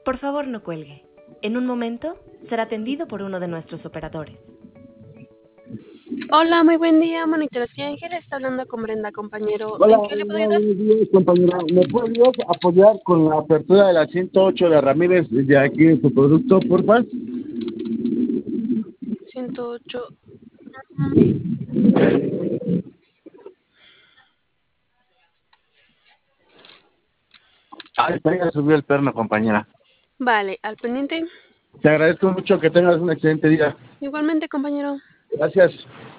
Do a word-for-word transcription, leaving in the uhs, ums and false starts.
Por favor, no cuelgue. En un momento será atendido por uno de nuestros operadores. Hola, muy buen día, Monitores y Ángel. Está hablando con Brenda, compañero. Hola, ¿En qué le puedo hola, ayudar? buenos días, compañera. ¿Me podrías apoyar con la apertura de la ciento ocho de Ramírez de aquí en su producto, por favor? ciento ocho. Ay, venga, subió el perno, compañera. Vale, al pendiente. Te agradezco mucho, que tengas un excelente día. Igualmente, compañero. Gracias.